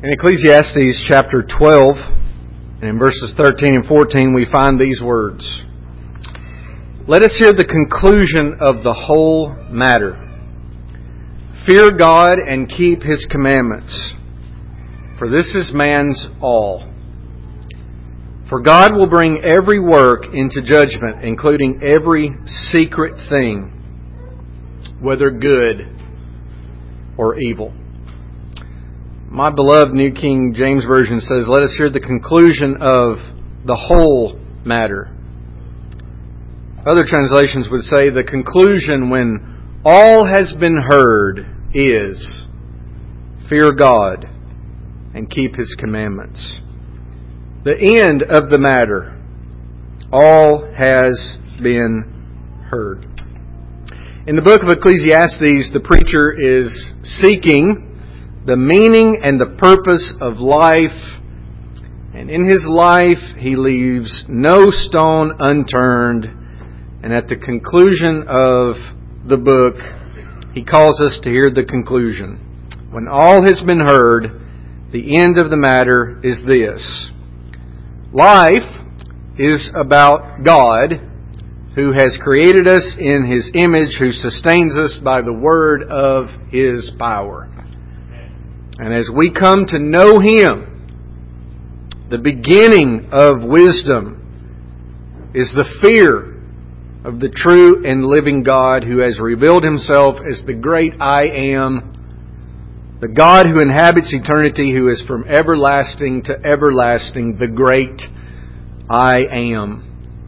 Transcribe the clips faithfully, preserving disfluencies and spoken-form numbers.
In Ecclesiastes chapter twelve, and in verses thirteen and fourteen, we find these words. Let us hear the conclusion of the whole matter. Fear God and keep His commandments, for this is man's all. For God will bring every work into judgment, including every secret thing, whether good or evil. My beloved New King James Version says, let us hear the conclusion of the whole matter. Other translations would say the conclusion when all has been heard is fear God and keep His commandments. The end of the matter, all has been heard. In the book of Ecclesiastes, the preacher is seeking the meaning and the purpose of life. And in his life, he leaves no stone unturned. And at the conclusion of the book, he calls us to hear the conclusion. When all has been heard, the end of the matter is this. Life is about God, who has created us in His image, who sustains us by the word of His power. And as we come to know Him, the beginning of wisdom is the fear of the true and living God who has revealed Himself as the great I Am, the God who inhabits eternity, who is from everlasting to everlasting, the great I Am.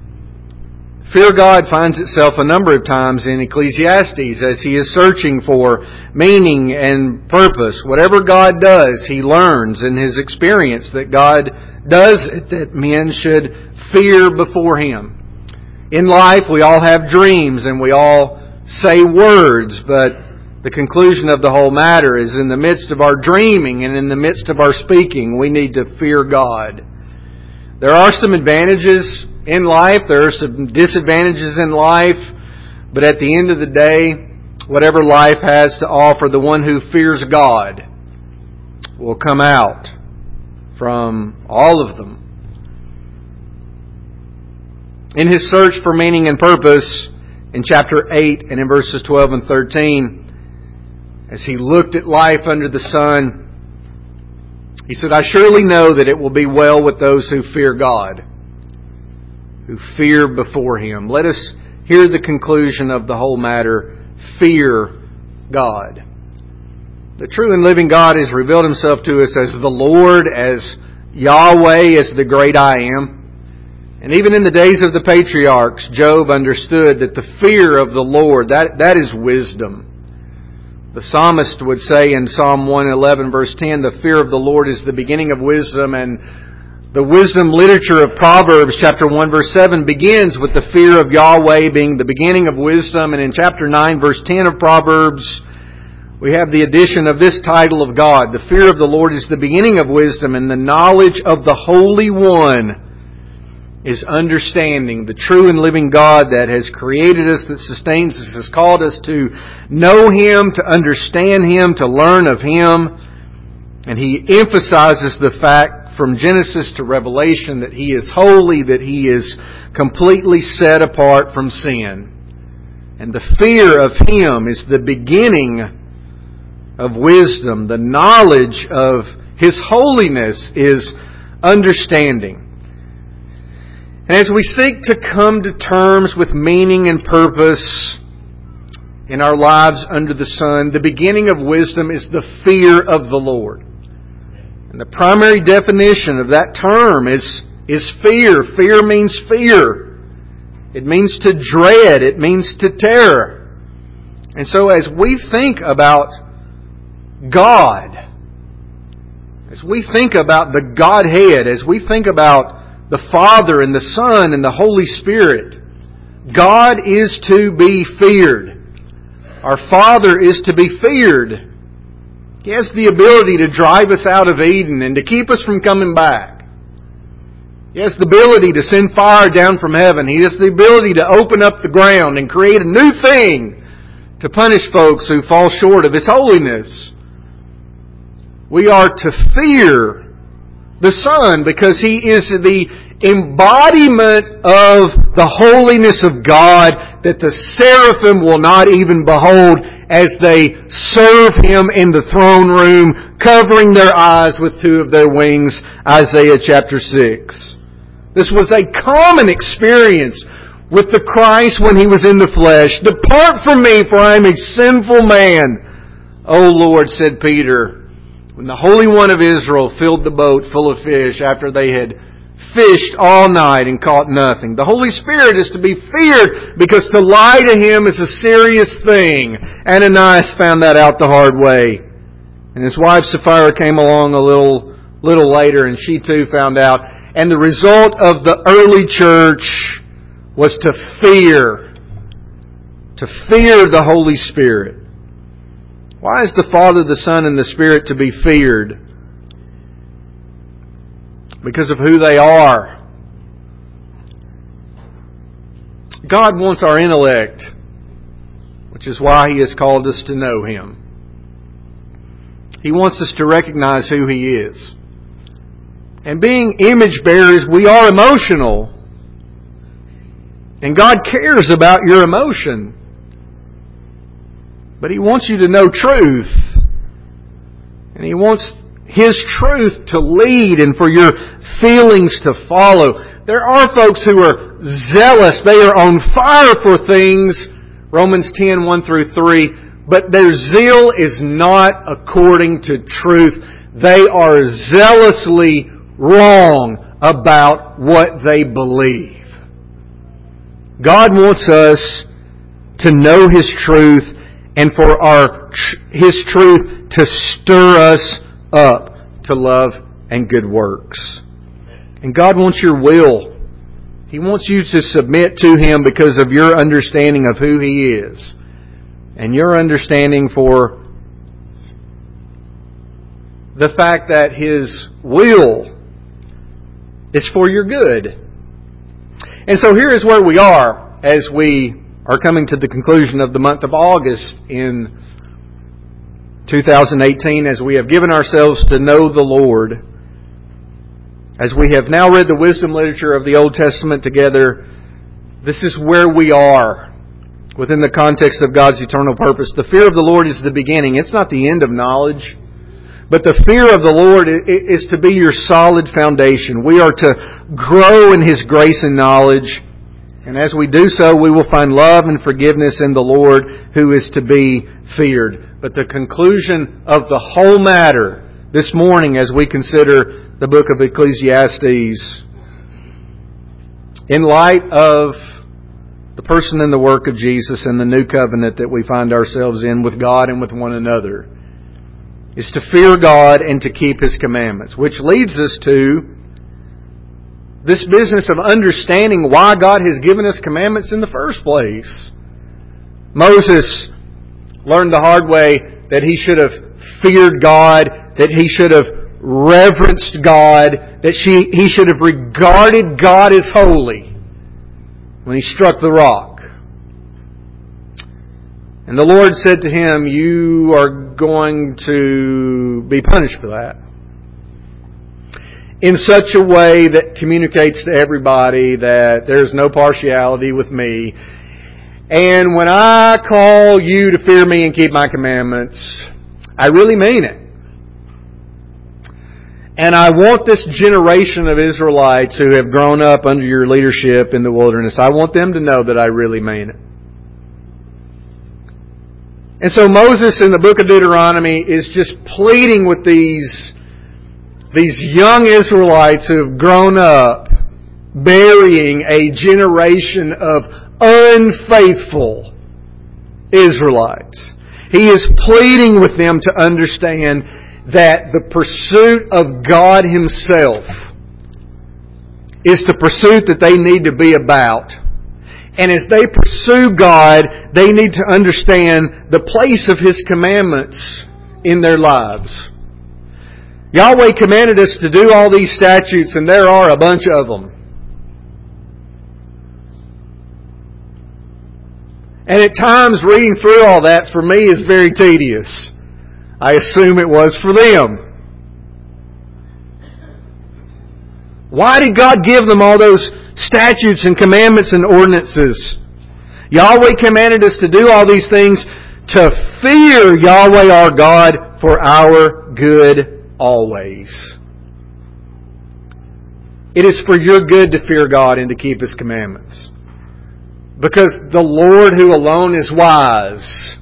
Fear God finds itself a number of times in Ecclesiastes as he is searching for meaning and purpose. Whatever God does, he learns in his experience that God does it, that men should fear before Him. In life, we all have dreams and we all say words, but the conclusion of the whole matter is in the midst of our dreaming and in the midst of our speaking, we need to fear God. There are some advantages in life, there are some disadvantages in life, but at the end of the day, whatever life has to offer, the one who fears God will come out from all of them. In his search for meaning and purpose, in chapter eight and in verses twelve and thirteen, as he looked at life under the sun, he said, I surely know that it will be well with those who fear God, who fear before Him. Let us hear the conclusion of the whole matter. Fear God. The true and living God has revealed Himself to us as the Lord, as Yahweh, as the great I Am. And even in the days of the patriarchs, Job understood that the fear of the Lord, that, that is wisdom. The psalmist would say in Psalm one eleven verse ten, the fear of the Lord is the beginning of wisdom, and the wisdom literature of Proverbs chapter one verse seven begins with the fear of Yahweh being the beginning of wisdom. And in chapter nine verse ten of Proverbs, we have the addition of this title of God. The fear of the Lord is the beginning of wisdom, and the knowledge of the Holy One is understanding. The true and living God that has created us, that sustains us, has called us to know Him, to understand Him, to learn of Him. And He emphasizes the fact from Genesis to Revelation that He is holy, that He is completely set apart from sin. And the fear of Him is the beginning of wisdom. The knowledge of His holiness is understanding. And as we seek to come to terms with meaning and purpose in our lives under the sun, the beginning of wisdom is the fear of the Lord. And the primary definition of that term is, is fear. Fear means fear. It means to dread. It means to terror. And so as we think about God, as we think about the Godhead, as we think about the Father and the Son and the Holy Spirit, God is to be feared. Our Father is to be feared. He has the ability to drive us out of Eden and to keep us from coming back. He has the ability to send fire down from heaven. He has the ability to open up the ground and create a new thing to punish folks who fall short of His holiness. We are to fear the Son because He is the embodiment of the holiness of God that the seraphim will not even behold as they serve Him in the throne room, covering their eyes with two of their wings, Isaiah chapter six. This was a common experience with the Christ when He was in the flesh. Depart from me, for I am a sinful man. O Lord, said Peter, when the Holy One of Israel filled the boat full of fish after they had fished all night and caught nothing. The Holy Spirit is to be feared because to lie to Him is a serious thing. Ananias found that out the hard way. And his wife Sapphira came along a little, little later and she too found out. And the result of the early church was to fear. To fear the Holy Spirit. Why is the Father, the Son, and the Spirit to be feared? Because of who they are. God wants our intellect, which is why He has called us to know Him. He wants us to recognize who He is. And being image bearers, we are emotional. And God cares about your emotion. But He wants you to know truth. And He wants His truth to lead and for your feelings to follow. There are folks who are zealous. They are on fire for things. Romans ten, one through three. But their zeal is not according to truth. They are zealously wrong about what they believe. God wants us to know His truth and for our His truth to stir us up to love and good works. And God wants your will. He wants you to submit to Him because of your understanding of who He is. And your understanding for the fact that His will is for your good. And so here is where we are as we are coming to the conclusion of the month of August in two thousand eighteen, as we have given ourselves to know the Lord, as we have now read the wisdom literature of the Old Testament together. This is where we are within the context of God's eternal purpose. The fear of the Lord is the beginning. It's not the end of knowledge. But the fear of the Lord is to be your solid foundation. We are to grow in His grace and knowledge. And as we do so, we will find love and forgiveness in the Lord, who is to be feared. But the conclusion of the whole matter this morning as we consider the book of Ecclesiastes, in light of the person and the work of Jesus and the new covenant that we find ourselves in with God and with one another, is to fear God and to keep His commandments. Which leads us to this business of understanding why God has given us commandments in the first place. Moses learned the hard way that he should have feared God, that he should have reverenced God, that she, he should have regarded God as holy when he struck the rock. And the Lord said to him, you are going to be punished for that, in such a way that communicates to everybody that there's no partiality with me. And when I call you to fear me and keep my commandments, I really mean it. And I want this generation of Israelites who have grown up under your leadership in the wilderness, I want them to know that I really mean it. And so Moses in the book of Deuteronomy is just pleading with these These young Israelites who have grown up burying a generation of unfaithful Israelites. He is pleading with them to understand that the pursuit of God Himself is the pursuit that they need to be about. And as they pursue God, they need to understand the place of His commandments in their lives. Yahweh commanded us to do all these statutes, and there are a bunch of them. And at times, reading through all that for me is very tedious. I assume it was for them. Why did God give them all those statutes and commandments and ordinances? Yahweh commanded us to do all these things to fear Yahweh our God for our good always. It is for your good to fear God and to keep His commandments. Because the Lord who alone is wise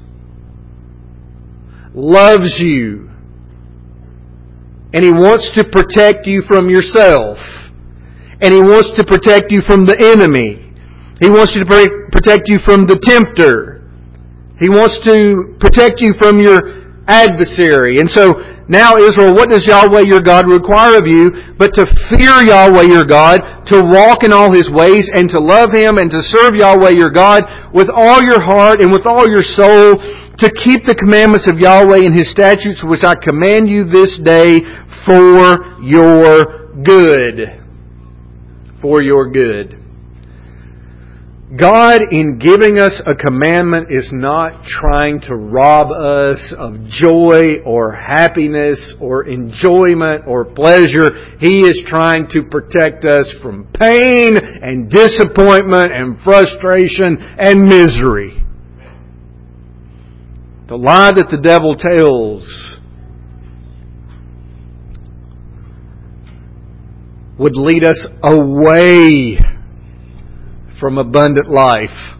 loves you. And He wants to protect you from yourself. And He wants to protect you from the enemy. He wants to protect you from the tempter. He wants to protect you from your adversary. And so, now Israel, what does Yahweh your God require of you but to fear Yahweh your God, to walk in all His ways, and to love Him, and to serve Yahweh your God with all your heart and with all your soul, to keep the commandments of Yahweh and His statutes which I command you this day for your good. For your good. God, in giving us a commandment, is not trying to rob us of joy or happiness or enjoyment or pleasure. He is trying to protect us from pain and disappointment and frustration and misery. The lie that the devil tells would lead us away from abundant life.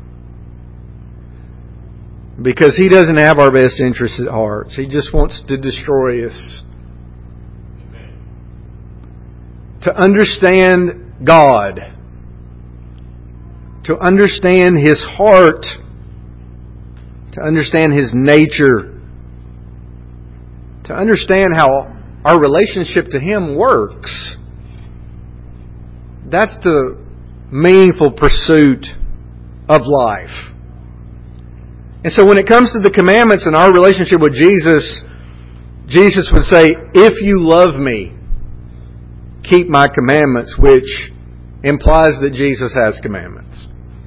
Because he doesn't have our best interests at heart. He just wants to destroy us. To understand God, to understand His heart, to understand His nature, to understand how our relationship to Him works. That's the meaningful pursuit of life. And so when it comes to the commandments and our relationship with Jesus, Jesus would say, if you love me, keep my commandments, which implies that Jesus has commandments.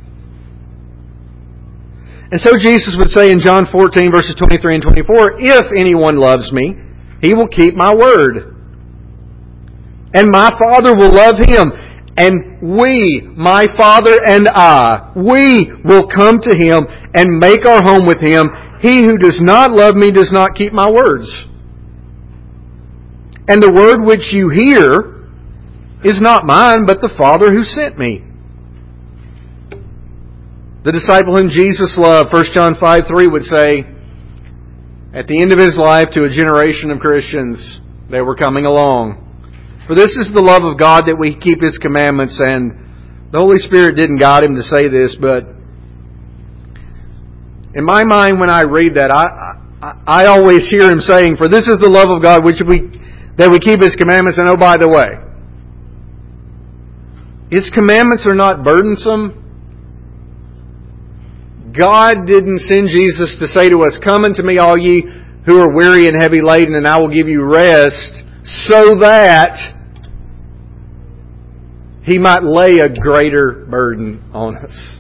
And so Jesus would say in John fourteen, verses twenty-three and twenty-four, if anyone loves me, he will keep my word. And my Father will love him. And we, my Father and I, we will come to Him and make our home with Him. He who does not love me does not keep my words. And the word which you hear is not mine, but the Father who sent me. The disciple whom Jesus loved, First John five three would say, at the end of His life to a generation of Christians, they were coming along. For this is the love of God, that we keep His commandments. And the Holy Spirit didn't guide him to say this, but in my mind when I read that, I, I, I always hear Him saying, for this is the love of God, which we that we keep His commandments. And oh, by the way, His commandments are not burdensome. God didn't send Jesus to say to us, come unto me all ye who are weary and heavy laden, and I will give you rest, so that He might lay a greater burden on us.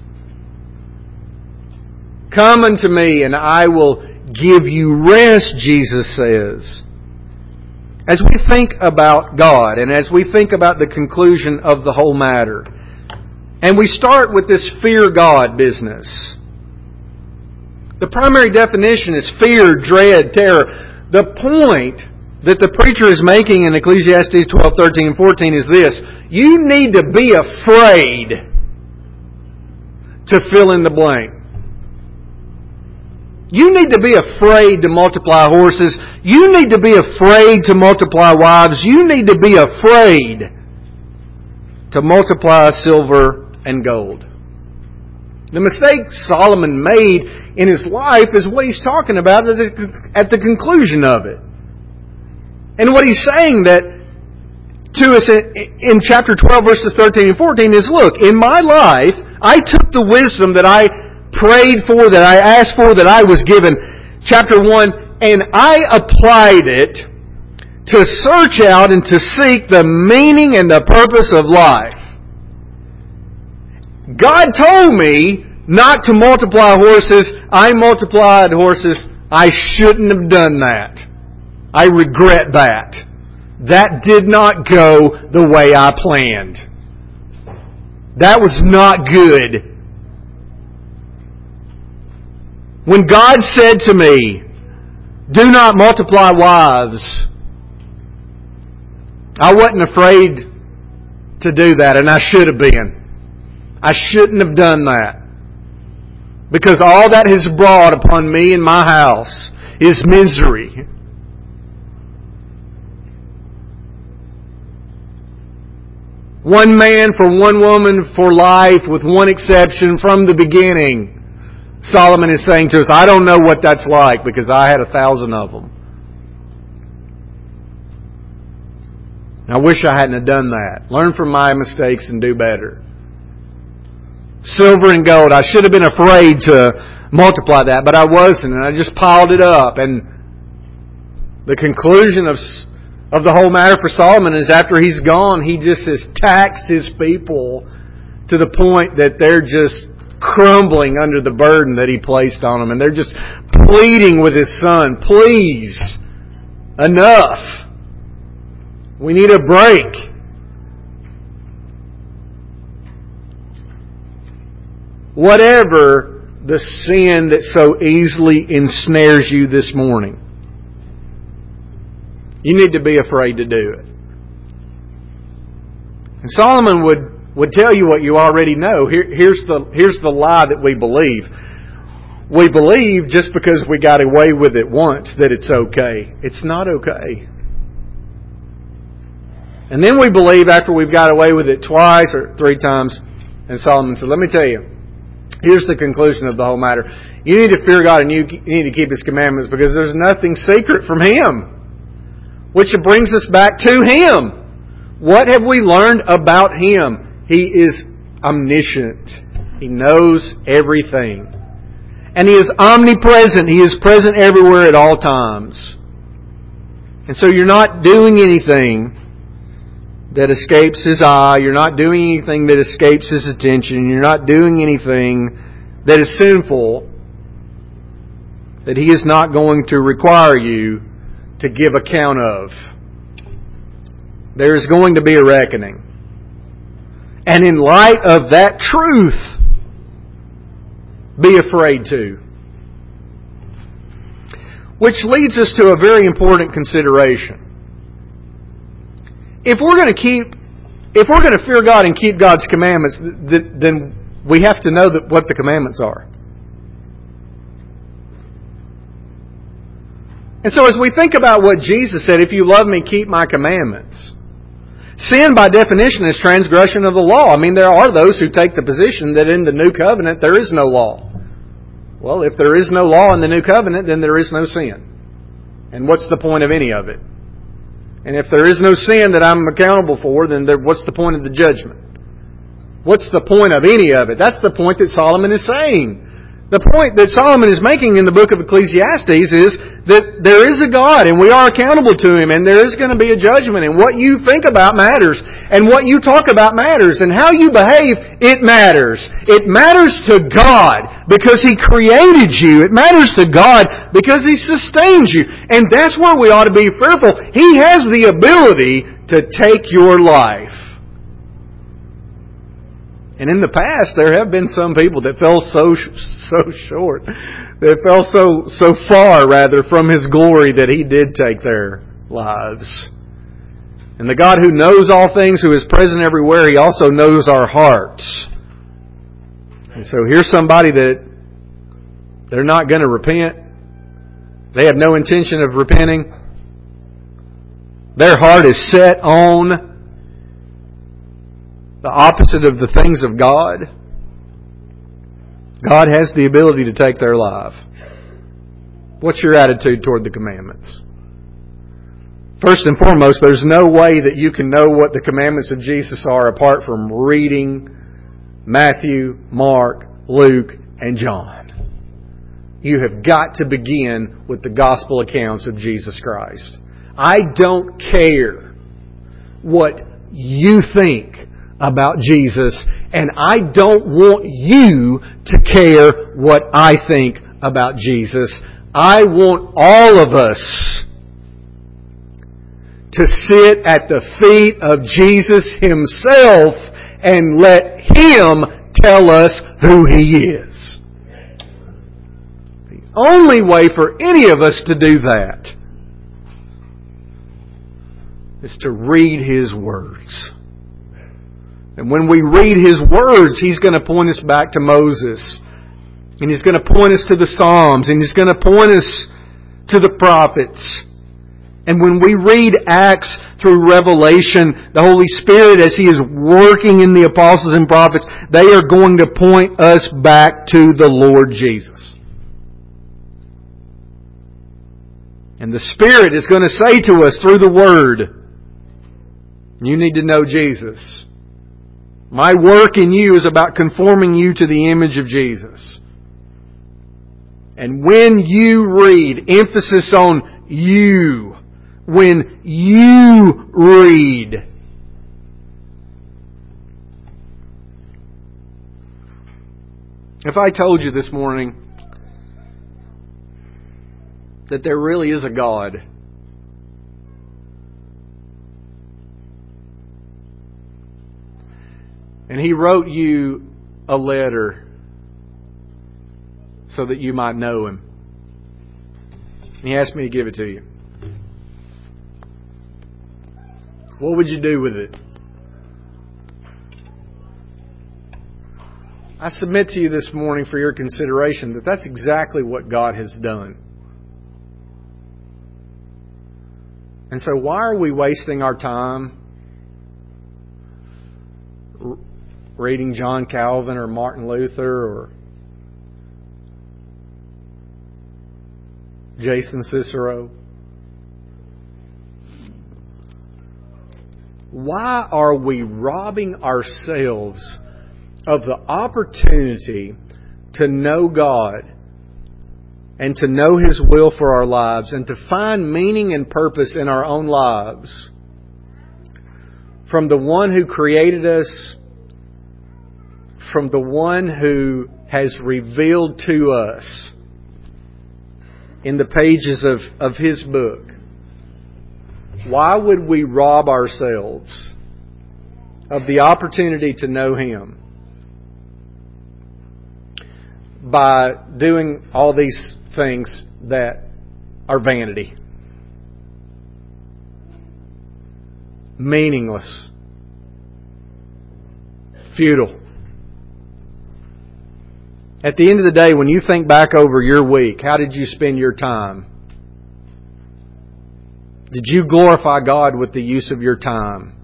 Come unto me and I will give you rest, Jesus says. As we think about God and as we think about the conclusion of the whole matter, and we start with this fear God business. The primary definition is fear, dread, terror. The point that the preacher is making in Ecclesiastes twelve, thirteen, and fourteen is this. You need to be afraid to fill in the blank. You need to be afraid to multiply horses. You need to be afraid to multiply wives. You need to be afraid to multiply silver and gold. The mistake Solomon made in his life is what he's talking about at the, at the conclusion of it. And what he's saying that to us in chapter twelve, verses thirteen and fourteen is, look, in my life, I took the wisdom that I prayed for, that I asked for, that I was given, chapter one, and I applied it to search out and to seek the meaning and the purpose of life. God told me not to multiply horses. I multiplied horses. I shouldn't have done that. I regret that. that did not go the way I planned. That was not good. When God said to me, do not multiply wives, I wasn't afraid to do that, and I should have been. I shouldn't have done that. Because all that has brought upon me and my house is misery. One man for one woman for life, with one exception from the beginning. Solomon is saying to us, I don't know what that's like because I had a thousand of them. I wish I hadn't have done that. Learn from my mistakes and do better. Silver and gold. I should have been afraid to multiply that, but I wasn't, and I just piled it up. And the conclusion of of the whole matter for Solomon is after he's gone, he just has taxed his people to the point that they're just crumbling under the burden that he placed on them. And they're just pleading with his son, please, enough. We need a break. Whatever the sin that so easily ensnares you this morning, you need to be afraid to do it. And Solomon would would tell you what you already know. Here, here's the here's the lie that we believe. We believe just because we got away with it once that it's okay. It's not okay. And then we believe after we've got away with it twice or three times, and Solomon said, let me tell you, here's the conclusion of the whole matter. You need to fear God and you need to keep His commandments because there's nothing secret from Him. Which brings us back to Him. What have we learned about Him? He is omniscient. He knows everything. And He is omnipresent. He is present everywhere at all times. And so you're not doing anything that escapes His eye. You're not doing anything that escapes His attention. You're not doing anything that is sinful that He is not going to require you to give account of. There is going to be a reckoning. And in light of that truth, be afraid to. Which leads us to a very important consideration. If we're going to keep, if we're going to fear God and keep God's commandments, then we have to know that what the commandments are. And so as we think about what Jesus said, if you love me, keep my commandments. Sin, by definition, is transgression of the law. I mean, there are those who take the position that in the New Covenant there is no law. Well, if there is no law in the New Covenant, then there is no sin. And what's the point of any of it? And if there is no sin that I'm accountable for, then there, what's the point of the judgment? What's the point of any of it? That's the point that Solomon is saying. The point that Solomon is making in the book of Ecclesiastes is that there is a God and we are accountable to Him and there is going to be a judgment, and what you think about matters and what you talk about matters and how you behave, it matters. It matters to God because He created you. It matters to God because He sustains you. And that's where we ought to be fearful. He has the ability to take your life. And in the past, there have been some people that fell so so short, that fell so so far, rather, from His glory that He did take their lives. And the God who knows all things, who is present everywhere, He also knows our hearts. And so here's somebody that they're not going to repent. They have no intention of repenting. Their heart is set on the opposite of the things of God. God has the ability to take their life. What's your attitude toward the commandments? First and foremost, there's no way that you can know what the commandments of Jesus are apart from reading Matthew, Mark, Luke, and John. You have got to begin with the gospel accounts of Jesus Christ. I don't care what you think about Jesus, and I don't want you to care what I think about Jesus. I want all of us to sit at the feet of Jesus Himself and let Him tell us who He is. The only way for any of us to do that is to read His words. And when we read His words, He's going to point us back to Moses. And He's going to point us to the Psalms. And He's going to point us to the prophets. And when we read Acts through Revelation, the Holy Spirit, as He is working in the apostles and prophets, they are going to point us back to the Lord Jesus. And the Spirit is going to say to us through the Word, you need to know Jesus. My work in you is about conforming you to the image of Jesus. And when you read, emphasis on you, when you read, if I told you this morning that there really is a God, and He wrote you a letter so that you might know Him, and He asked me to give it to you, what would you do with it? I submit to you this morning for your consideration that that's exactly what God has done. And so why are we wasting our time reading John Calvin or Martin Luther or Jason Cicero? Why are we robbing ourselves of the opportunity to know God and to know His will for our lives and to find meaning and purpose in our own lives from the One who created us, from the One who has revealed to us in the pages of, of His book? Why would we rob ourselves of the opportunity to know Him by doing all these things that are vanity, meaningless, futile? At the end of the day, when you think back over your week, how did you spend your time? Did you glorify God with the use of your time?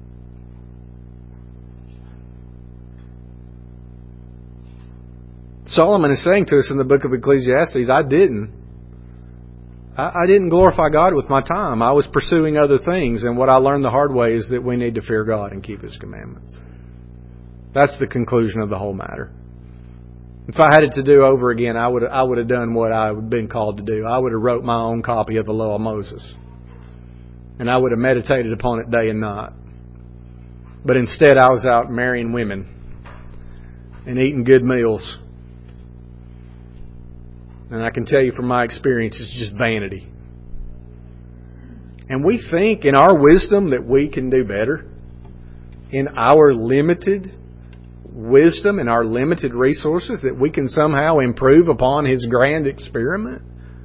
Solomon is saying to us in the book of Ecclesiastes, I didn't. I, I didn't glorify God with my time. I was pursuing other things, and what I learned the hard way is that we need to fear God and keep His commandments. That's the conclusion of the whole matter. If I had it to do over again, I would I would have done what I had been called to do. I would have wrote my own copy of the Law of Moses. And I would have meditated upon it day and night. But instead I was out marrying women and eating good meals. And I can tell you from my experience, it's just vanity. And we think in our wisdom that we can do better. In our limited wisdom and our limited resources, that we can somehow improve upon His grand experiment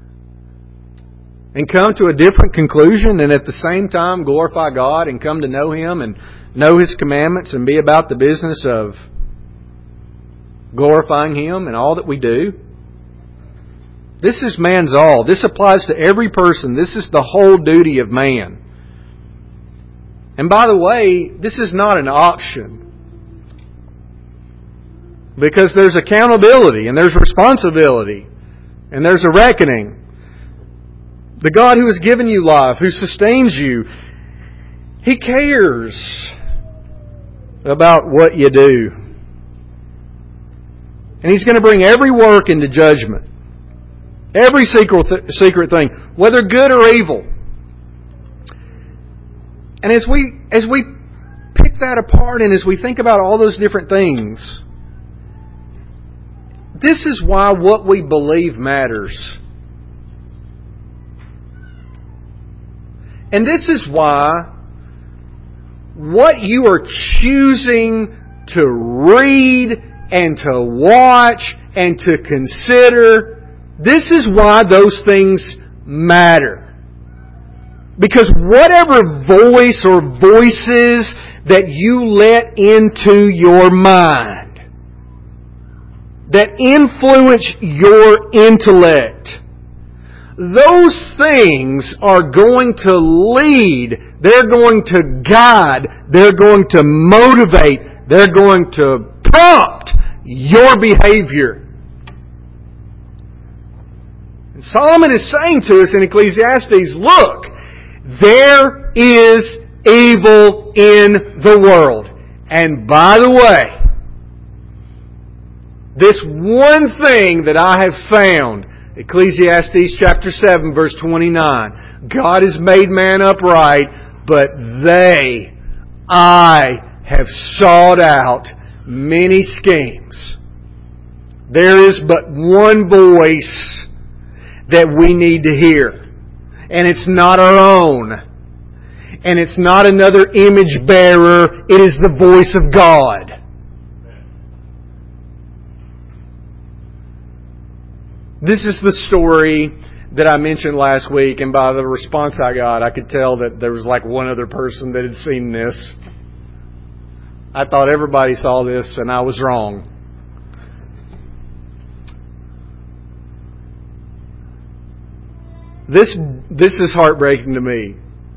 and come to a different conclusion and at the same time glorify God and come to know Him and know His commandments and be about the business of glorifying Him in all that we do. This is man's all. This applies to every person. This is the whole duty of man. And by the way, this is not an option. Because there's accountability and there's responsibility and there's a reckoning. The God who has given you life, who sustains you, He cares about what you do. And He's going to bring every work into judgment. Every secret, secret thing, whether good or evil. And as we, as we pick that apart and as we think about all those different things, this is why what we believe matters. And this is why what you are choosing to read and to watch and to consider, this is why those things matter. Because whatever voice or voices that you let into your mind, that influence your intellect, those things are going to lead, they're going to guide, they're going to motivate, they're going to prompt your behavior. And Solomon is saying to us in Ecclesiastes, look, there is evil in the world. And by the way, this one thing that I have found, Ecclesiastes chapter seven verse twenty-nine, God has made man upright, but they, I have sought out many schemes. There is but one voice that we need to hear. And it's not our own. And it's not another image bearer. It is the voice of God. This is the story that I mentioned last week, and by the response I got, I could tell that there was like one other person that had seen this. I thought everybody saw this, and I was wrong. This this is heartbreaking to me.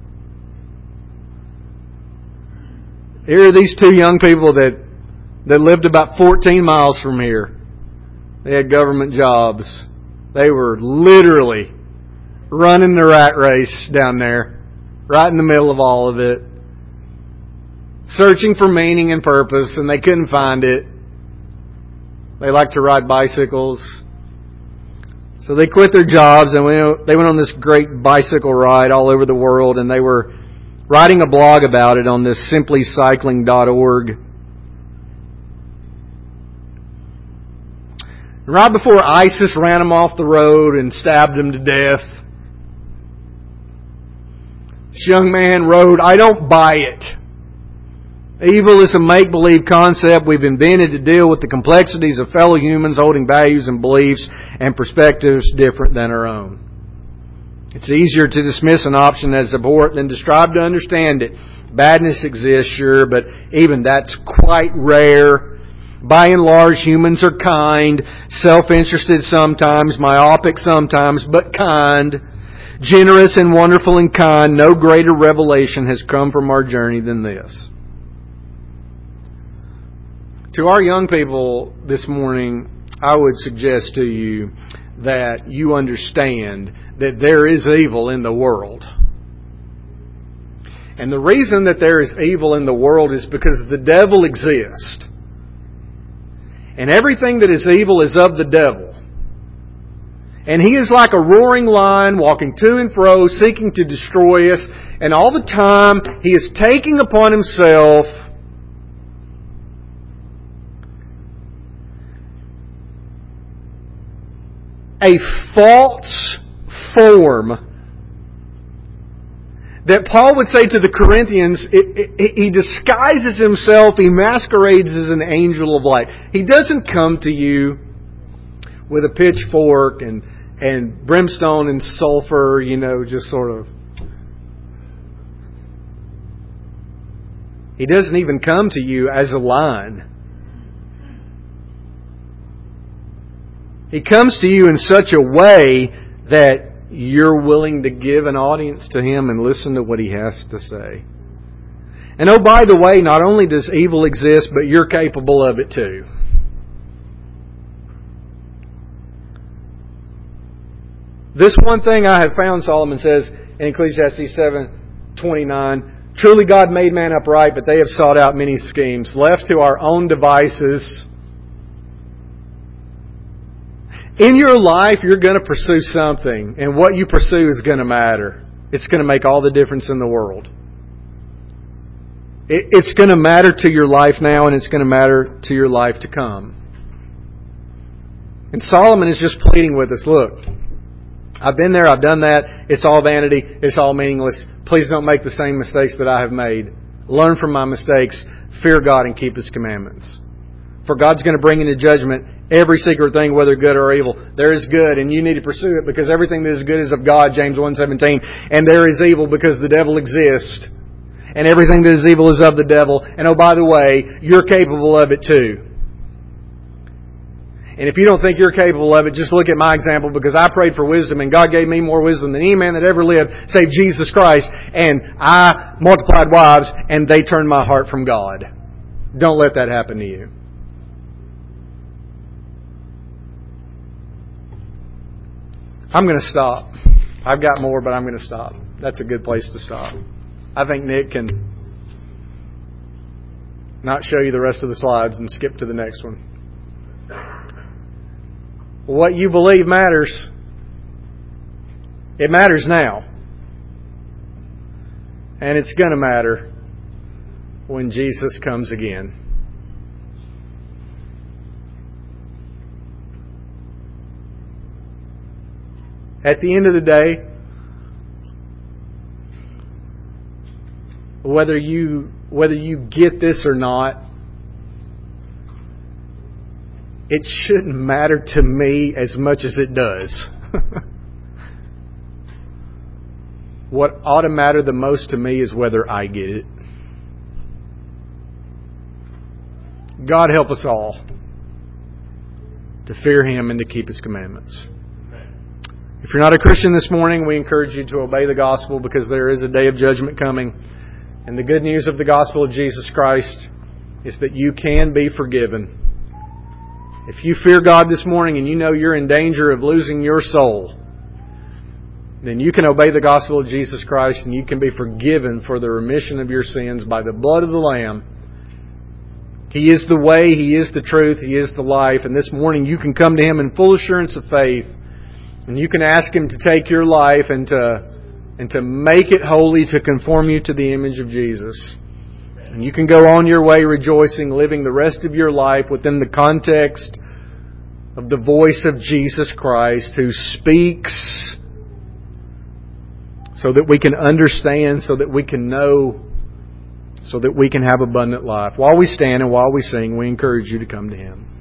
Here are these two young people that that lived about fourteen miles from here. They had government jobs. They were literally running the rat race down there, right in the middle of all of it, searching for meaning and purpose, and they couldn't find it. They liked to ride bicycles. So they quit their jobs and they went on this great bicycle ride all over the world, and they were writing a blog about it on this simply cycling dot org. Right before ISIS ran them off the road and stabbed them to death, this young man wrote, "I don't buy it. Evil is a make-believe concept we've invented to deal with the complexities of fellow humans holding values and beliefs and perspectives different than our own. It's easier to dismiss an option as abhorrent than to strive to understand it. Badness exists, sure, but even that's quite rare. By and large, humans are kind, self-interested sometimes, myopic sometimes, but kind. Generous and wonderful and kind. No greater revelation has come from our journey than this." To our young people this morning, I would suggest to you that you understand that there is evil in the world. And the reason that there is evil in the world is because the devil exists. And everything that is evil is of the devil. And he is like a roaring lion walking to and fro, seeking to destroy us. And all the time, he is taking upon himself a false form that Paul would say to the Corinthians, it, it, he disguises himself, he masquerades as an angel of light. He doesn't come to you with a pitchfork and, and brimstone and sulfur, you know, just sort of. He doesn't even come to you as a lion. He comes to you in such a way that you're willing to give an audience to Him and listen to what He has to say. And oh, by the way, not only does evil exist, but you're capable of it too. This one thing I have found, Solomon says in Ecclesiastes seven twenty-nine, truly God made man upright, but they have sought out many schemes. Left to our own devices, in your life, you're going to pursue something, and what you pursue is going to matter. It's going to make all the difference in the world. It's going to matter to your life now, and it's going to matter to your life to come. And Solomon is just pleading with us, look, I've been there, I've done that. It's all vanity. It's all meaningless. Please don't make the same mistakes that I have made. Learn from my mistakes. Fear God and keep His commandments. For God's going to bring into judgment every secret thing, whether good or evil. There is good, and you need to pursue it, because everything that is good is of God, James one seventeen. And there is evil because the devil exists. And everything that is evil is of the devil. And oh, by the way, you're capable of it too. And if you don't think you're capable of it, just look at my example, because I prayed for wisdom and God gave me more wisdom than any man that ever lived, save Jesus Christ. And I multiplied wives and they turned my heart from God. Don't let that happen to you. I'm going to stop. I've got more, but I'm going to stop. That's a good place to stop. I think Nick can not show you the rest of the slides and skip to the next one. What you believe matters. It matters now. And it's going to matter when Jesus comes again. At the end of the day, whether you whether you get this or not, it shouldn't matter to me as much as it does. What ought to matter the most to me is whether I get it. God help us all to fear Him and to keep His commandments. If you're not a Christian this morning, we encourage you to obey the gospel, because there is a day of judgment coming. And the good news of the gospel of Jesus Christ is that you can be forgiven. If you fear God this morning and you know you're in danger of losing your soul, then you can obey the gospel of Jesus Christ and you can be forgiven for the remission of your sins by the blood of the Lamb. He is the way, He is the truth, He is the life. And this morning you can come to Him in full assurance of faith. And you can ask Him to take your life and to, and to make it holy, to conform you to the image of Jesus. And you can go on your way rejoicing, living the rest of your life within the context of the voice of Jesus Christ, who speaks so that we can understand, so that we can know, so that we can have abundant life. While we stand and while we sing, we encourage you to come to Him.